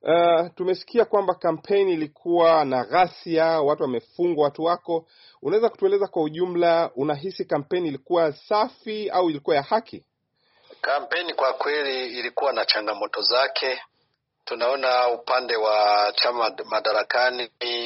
Tumesikia kwamba kampeni ilikuwa na ghasia, watu wamefungwa, watu wako. Unaweza kutueleza kwa ujumla, unahisi kampeni ilikuwa safi au ilikuwa ya haki? Kampeni kwa kweli ilikuwa na changamoto zake. Tunaona upande wa chama madarakani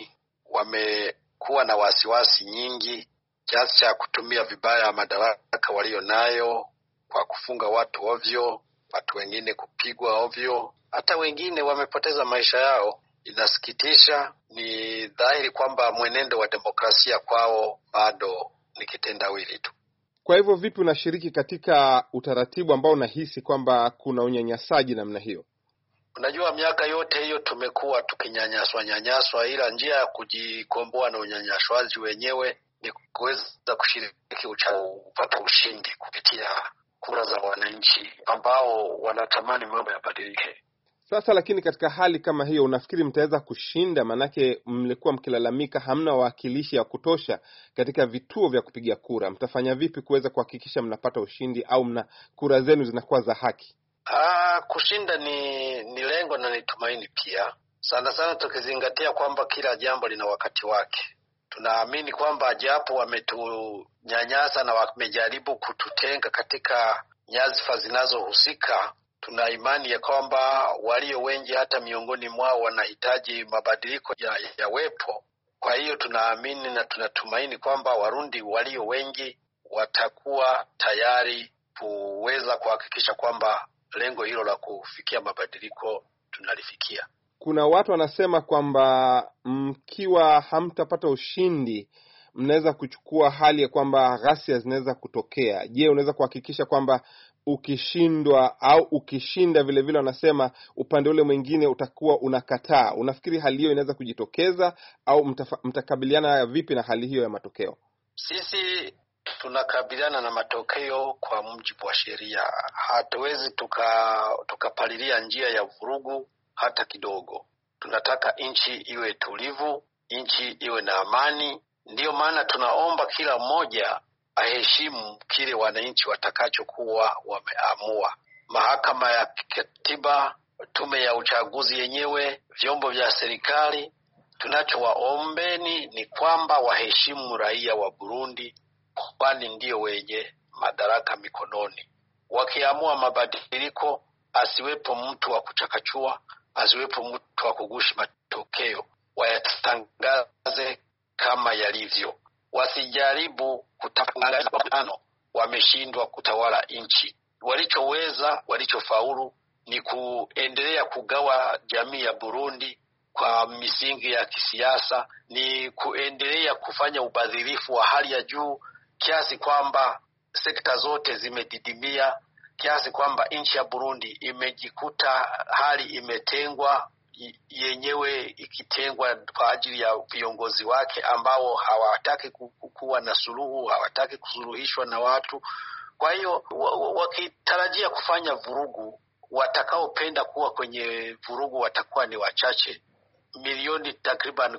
wamekuwa na wasiwasi nyingi kiasi cha kutumia vibaya madaraka walio nayo kwa kufunga watu ovyo, watu wengine kupigwa ovyo, hata wengine wamepoteza maisha yao. Inasikitisha. Ni dhahiri kwamba mwenendo wa demokrasia kwao bado ni kitendawili tu. Kwa hivyo vipi unashiriki katika utaratibu ambao unahisi kwamba kuna unyanyasaji namna hiyo? Unajua, miaka yote hiyo tumekuwa tukinyanyaswa, ila njia ya kujikomboa na unyanyaswaji wenyewe ni kuweza kushiriki kupata ushindi kupitia kura za wananchi ambao wanatamani mambo yabadilike. Sasa lakini katika hali kama hiyo unafikiri mtaweza kushinda? Manake mlikuwa mkilalamika hamna wawakilishi ya kutosha katika vituo vya kupiga kura. Mtafanya vipi kuweza kuhakikisha mnapata ushindi au kura zenu zinakuwa za haki? Kushinda ni lengo na ni tumaini pia. Sana sana tukizingatia kwamba kila jambo lina wakati wake. Tunaamini kwamba japo wametunyanyasa na wamejaribu kututenga katika nyadhifa zinazohusika, tuna imani ya kwamba walio wengi hata miongoni mwao wanahitaji mabadiliko yawepo. Kwa hiyo tunaamini na tunatumaini kwamba Warundi walio wengi watakuwa tayari kuweza kuhakikisha kwamba lengo hilo la kufikia mabadiliko tunalifikia. Kuna watu wanasema kwamba mkiwa hamtapata ushindi mnaweza kuchukua hali ya kwamba ghasia zinaweza kutokea. Je, unaweza kuhakikisha kwamba ukishindwa au ukishinda vile vile wanasema upande ule mwingine utakuwa unakataa? Unafikiri hali hiyo inaweza kujitokeza au mtakabiliana vipi na hali hiyo ya matokeo? Sisi tunakabiliana na matokeo kwa mujibu wa sheria. Hatuwezi tukapalilia njia ya vurugu hata kidogo. Tunataka nchi iwe tulivu, nchi iwe na amani. Ndiyo maana tunaomba kila mmoja aheshimu kile wananchi watakachokuwa wameamua. Mahakama ya katiba, tume ya uchaguzi yenyewe, vyombo vya serikali, tunachowaombeni ni kwamba waheshimu raia wa Burundi, kwani ndio wenye madaraka mikononi. Wakiamua mabadiliko, asiwepo mtu wa kuchakachua, asiwepo mtu wa kugushi matokeo. Wayatangaze kama yalivyo. Wasijaribu kutangaza wameshindwa kutawala nchi. Walichofaulu ni kuendelea kugawa jamii ya Burundi kwa misingi ya kisiasa, ni kuendelea kufanya ubadhirifu wa hali ya juu kiasi kwamba sekta zote zimedidimia, kiasi kwamba nchi ya Burundi imejikuta hali imetengwa, yenyewe ikitengwa kwa ajili ya viongozi wake ambao hawataki kuwa na suluhu, hawataki kusuluhishwa na watu. Kwa hiyo wakitarajia kufanya vurugu, watakaopenda kuwa kwenye vurugu watakuwa ni wachache. Milioni takriban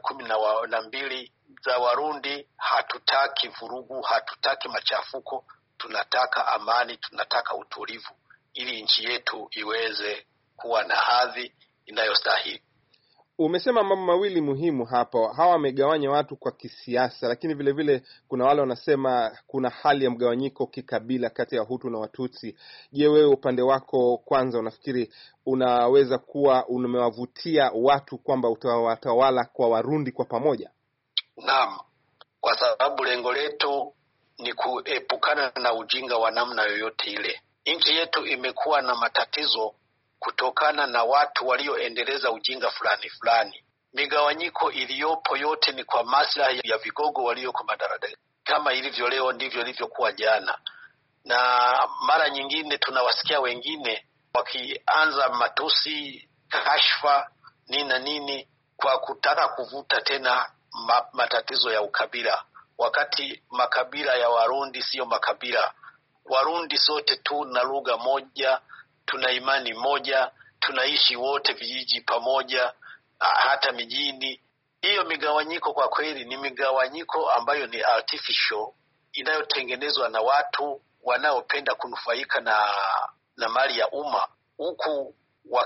12 za Warundi hatutaki vurugu, hatutaki machafuko, tunataka amani, tunataka utulivu ili nchi yetu iweze kuwa na hadhi inayostahili. Umesema mambo mawili muhimu hapo. Hawa wamegawanya watu kwa kisiasa, lakini vile vile kuna wale wanasema kuna hali ya mgawanyiko kikabila kati ya Hutu na Watutsi. Je, wewe upande wako kwanza unafikiri unaweza kuwa umewavutia watu kwamba utawatawala kwa Warundi kwa pamoja? Naam, kwa sababu lengo letu ni kuepukana na ujinga wa namna yoyote ile. Nchi yetu imekuwa na matatizo kutokana na watu walioendeleza ujinga fulani. Migawanyiko iliyopo yote ni kwa maslahi ya vigogo walioko madarakani. Kama ilivyo leo ndivyo ilivyokuwa jana. Na mara nyingine tunawasikia wengine wakianza matusi, kashfa, nini kwa kutaka kuvuta tena matatizo ya ukabila. Wakati makabila ya Warundi sio makabila. Warundi sote tu na lugha moja, tuna imani moja, tunaishi wote vijiji pamoja, hata mijini. Hiyo migawanyiko kwa kweli ni migawanyiko ambayo ni artificial, inayotengenezwa na watu wanaopenda kunufaika na mali ya umma, huku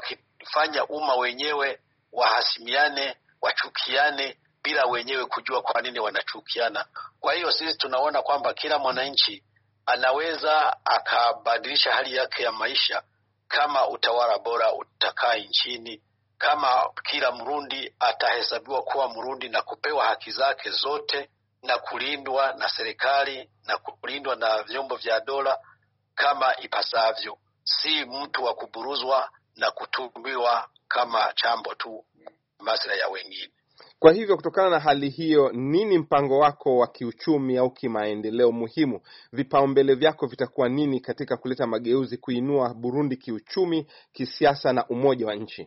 kuifanya umma wenyewe wahasimiane, wachukiane bila wenyewe kujua kwa nini wanachukiana. Kwa hiyo sisi tunaona kwamba kila mwananchi anaweza akabadilisha hali yake ya maisha kama utawala bora utakaa nchini, kama kila Mrundi atahesabiwa kuwa Mrundi na kupewa haki zake zote na kulindwa na serikali na kulindwa na vyombo vya dola kama ipasavyo, si mtu wa kuburuzwa na kutumiwa kama chambo tu maslahi ya wengine. Kwa hivyo kutokana na hali hiyo, nini mpango wako wa kiuchumi au kimaendeleo muhimu? Vipaumbele vyako vitakuwa nini katika kuleta mageuzi, kuinua Burundi kiuchumi, kisiasa na umoja wa nchi?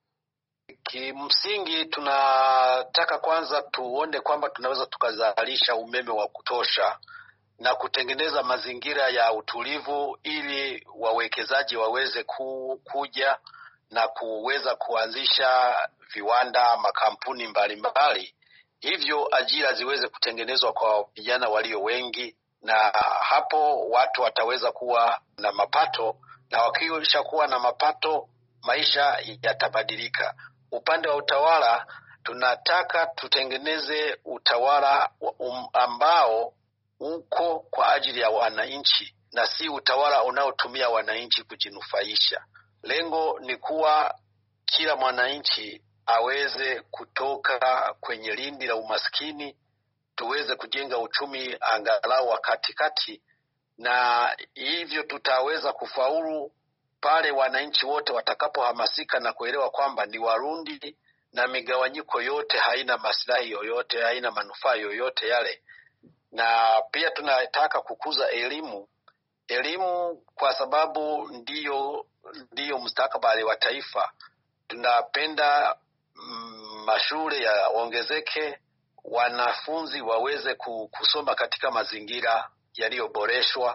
Kimsingi tunataka kwanza tuone kwamba tunaweza tukazalisha umeme wa kutosha na kutengeneza mazingira ya utulivu ili wawekezaji waweze kuja na kuweza kuanzisha viwanda, makampuni mbalimbali, hivyo ajira ziweze kutengenezwa kwa vijana walio wengi, na hapo watu wataweza kuwa na mapato, na wakisha kuwa na mapato maisha yatabadilika. Upande wa utawala tunataka tutengeneze utawala ambao uko kwa ajili ya wananchi na si utawala unaotumia wananchi kujinufaisha. Lengo ni kuwa kila mwananchi aweze kutoka kwenye lindi la umaskini, tuweze kujenga uchumi angalau wa katikati, na hivyo tutaweza kufaulu pale wananchi wote watakapohamasika na kuelewa kwamba ni Warundi na migawanyiko yote haina maslahi yoyote, haina manufaa yoyote yale. Na pia tunataka kukuza elimu kwa sababu ndiyo mustakabali wa taifa. Tunapenda mashule yaongezeke, wanafunzi waweze kusoma katika mazingira yaliyoboreshwa.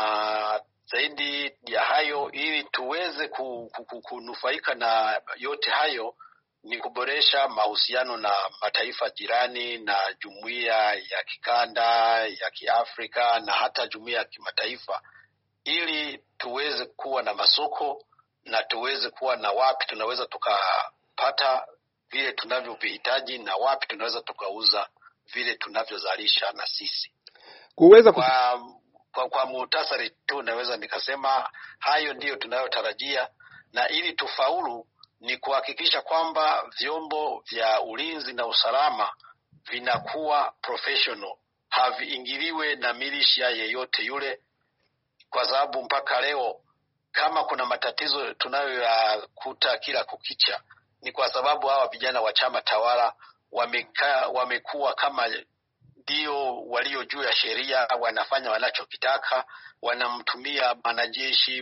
Zaidi ya hayo, ili tuweze kunufaika na yote hayo, ni kuboresha mahusiano na mataifa jirani na jumuiya ya kikanda ya Kiafrika na hata jumuiya ya kimataifa, ili tuweze kuwa na masoko na tuweze kuwa na wapi tunaweza tukapata vile tunavyovihitaji na wapi tunaweza tukauza vile tunavyozalisha na sisi. Kuweza kwa muhtasari tu naweza nikasema hayo ndiyo tunayotarajia, na ili tufaulu ni kuhakikisha kwamba vyombo vya ulinzi na usalama vinakuwa professional, haviingiliwe na milisha yeyote yule, kwa sababu mpaka leo kama kuna matatizo tunayoyakuta kila kukicha ni kwa sababu hawa vijana wa chama tawala wamekuwa kama ndio walio juu ya sheria, wanafanya wanachokitaka, wanamtumia mwanajeshi,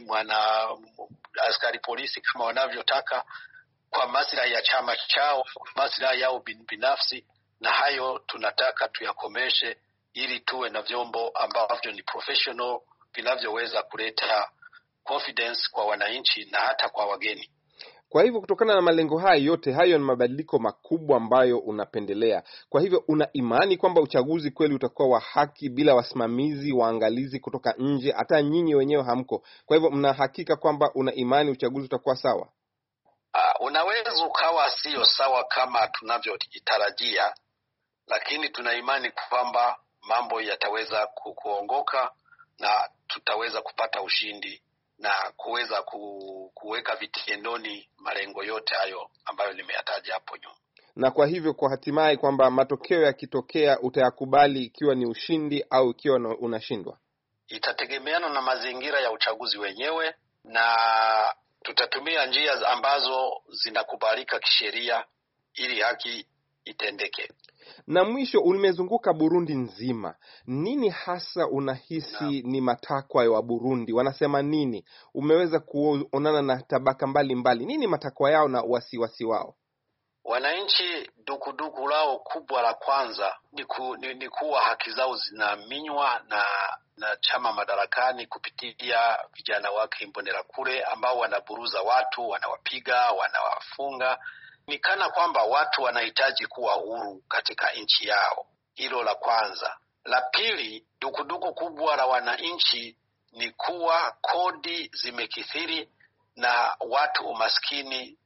askari polisi kama wanavyotaka kwa maslahi ya chama chao, kwa maslahi yao binafsi, na hayo tunataka tuyakomeshe ili tuwe na vyombo ambavyo ni professional vinavyoweza kuleta confidence kwa wananchi na hata kwa wageni. Kwa hivyo kutokana na malengo haya yote, hayo ni mabadiliko makubwa ambayo unapendelea. Kwa hivyo una imani kwamba uchaguzi kweli utakuwa wa haki bila wasimamizi, waangalizi kutoka nje, hata nyinyi wenyewe hamko. Kwa hivyo mna hakika kwamba una imani uchaguzi utakuwa sawa? Unaweza ukawa sio sawa kama tunavyotarajia, lakini tuna imani kwamba mambo yataweza kuongoka na tutaweza kupata ushindi na kuweza kuweka vitendoni malengo yote hayo ambayo nimeyataja hapo nyuma. Na kwa hivyo kwa hatimaye kwamba matokeo yakitokea utayakubali ikiwa ni ushindi au ikiwa unashindwa? Itategemeana na mazingira ya uchaguzi wenyewe, na tutatumia njia ambazo zinakubalika kisheria ili haki itendeke. Na mwisho, umezunguka Burundi nzima, nini hasa unahisi ni matakwa ya Burundi? Wanasema nini? Umeweza kuonana na tabaka mbalimbali, nini matakwa yao na wasiwasi wao? Wananchi dukuduku lao kubwa la kwanza ni kuwa haki zao zinaminywa na chama madarakani kupitia vijana wake Imbonerakure ambao wanaburuza watu, wanawapiga, wanawafunga. Ni kana kwamba watu wanahitaji kuwa huru katika nchi yao. Hilo la kwanza. La pili, dukuduku kubwa la wananchi ni kuwa kodi zimekithiri na watu umaskini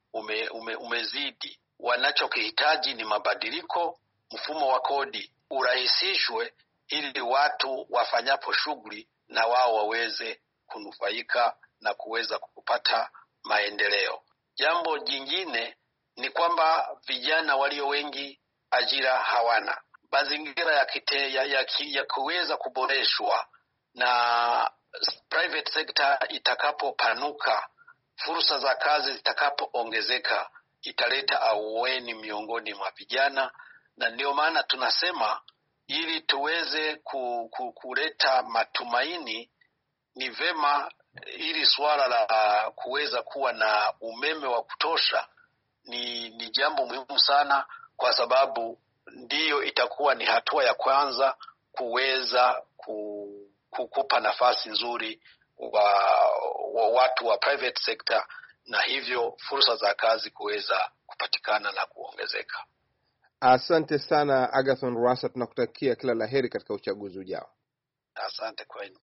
umezidi. Wanachokihitaji ni mabadiliko, mfumo wa kodi urahisishwe ili watu wafanyapo shughuli na wao waweze kunufaika na kuweza kupata maendeleo. Jambo jingine ni kwamba vijana walio wengi ajira hawana. Mazingira ya kuweza kuboreshwa na private sector itakapopanuka, fursa za kazi zitakapoongezeka, italeta ahueni miongoni mwa vijana. Na ndio maana tunasema ili tuweze kuleta matumaini, ni vema ili swala la kuweza kuwa na umeme wa kutosha ni jambo muhimu sana, kwa sababu ndiyo itakuwa ni hatua ya kwanza kuweza kukupa nafasi nzuri wa watu wa private sector, na hivyo fursa za kazi kuweza kupatikana na kuongezeka. Asante sana Agathon Rwasa, tunakutakia kila laheri katika uchaguzi ujao. Asante kwenu.